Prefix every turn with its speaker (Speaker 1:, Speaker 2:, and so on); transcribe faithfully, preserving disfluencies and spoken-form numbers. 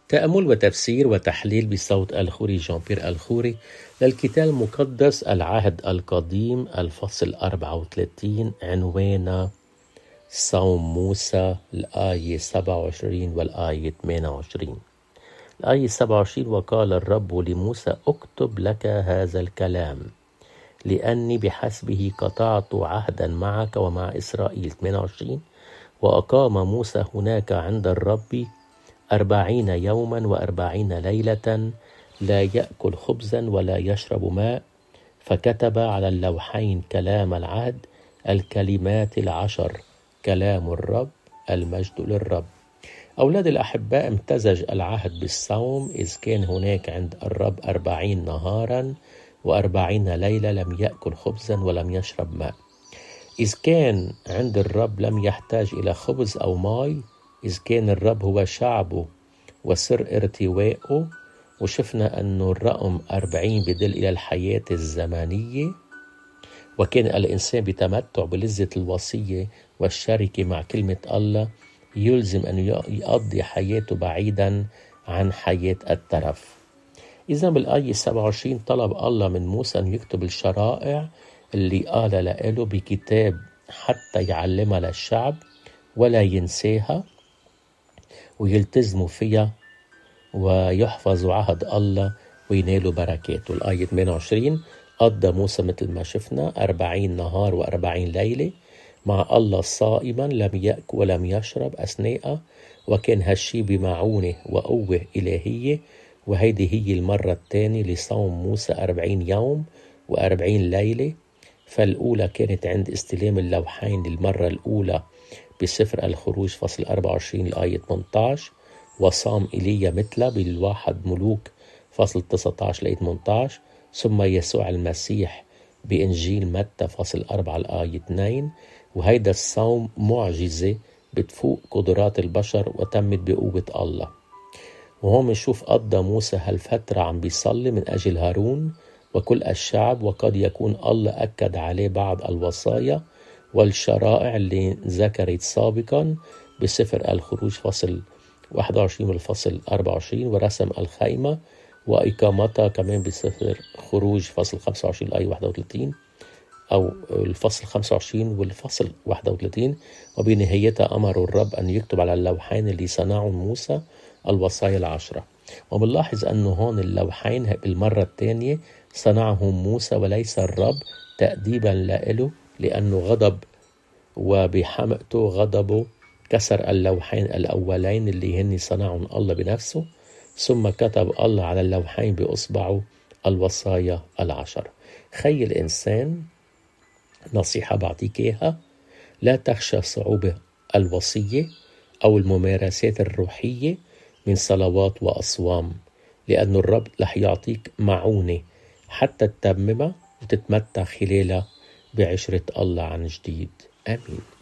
Speaker 1: تأمل وتفسير وتحليل بصوت الخوري جان بيير الخوري للكتاب المقدس العهد القديم الفصل أربعة وثلاثين عنوان صوم موسى الآية سبعة وعشرين والآية ثمانية وعشرين. الآية سبعة وعشرين: وقال الرب لموسى اكتب لك هذا الكلام لأني بحسبه قطعت عهدا معك ومع إسرائيل. ثمانية وعشرين: وأقام موسى هناك عند الرب أربعين يوما وأربعين ليلة لا يأكل خبزا ولا يشرب ماء، فكتب على اللوحين كلام العهد الكلمات العشر، كلام الرب، المجد للرب. أولاد الأحباء، امتزج العهد بالصوم، إذ كان هناك عند الرب أربعين نهارا وأربعين ليلة لم يأكل خبزا ولم يشرب ماء. إذ كان عند الرب لم يحتاج إلى خبز أو ماء، إذ كان الرب هو شعبه وسر ارتوائه. وشفنا أنه الرقم أربعين بدل إلى الحياة الزمنية، وكان الإنسان بتمتع بلذة الوصية والشركة مع كلمة الله يلزم أن يقضي حياته بعيدا عن حياة الترف. إذا بالآية سبعة وعشرين طلب الله من موسى أن يكتب الشرائع اللي قال له بكتاب حتى يعلمها للشعب ولا ينساها ويلتزموا فيها ويحفظوا عهد الله وينالوا بركاته. الآية ثمانية وعشرين: قضى موسى مثل ما شفنا أربعين نهار وأربعين ليلة مع الله صائما، لم يأكل ولم يشرب أثناء، وكان هالشي بمعونة وقوة إلهية. وهيدي هي المرة الثانية لصوم موسى أربعين يوم وأربعين ليلة. فالأولى كانت عند استلام اللوحين للمرة الأولى بسفر الخروج فصل أربعة وعشرين الآية ثمانية عشر، وصام إيليا مثله بالواحد ملوك فصل تسعة عشر الآية ثمانية عشر، ثم يسوع المسيح بإنجيل متى فصل أربعة الآية اثنين. وهيدا الصوم معجزة بتفوق قدرات البشر وتمت بقوة الله. وهون بنشوف قضى موسى هالفترة عم بيصلي من أجل هارون وكل الشعب، وقد يكون الله أكد عليه بعض الوصايا والشرائع اللي ذكرت سابقا بسفر الخروج فصل واحد وعشرين والفصل أربعة وعشرين، ورسم الخيمة وإقامتها كمان بسفر خروج فصل خمسة وعشرين الآية واحد وثلاثين أو الفصل خمسة وعشرين والفصل واحد وثلاثين. وبنهايتها أمر الرب أن يكتب على اللوحين اللي صنعهم موسى الوصايا العشرة. وبنلاحظ أنه هون اللوحين بالمرة الثانية صنعهم موسى وليس الرب، تأديبا له، لأنه غضب وبحمقته غضبه كسر اللوحين الأولين اللي هن صنعهم الله بنفسه، ثم كتب الله على اللوحين بأصبعه الوصايا العشر. خي الإنسان، نصيحة بعطيك إياها: لا تخشى صعوبة الوصية أو الممارسات الروحية من صلوات وأصوام، لأن الرب رح يعطيك معونة حتى تتممها وتتمتع خلالها بعشرة الله عن جديد. آمين.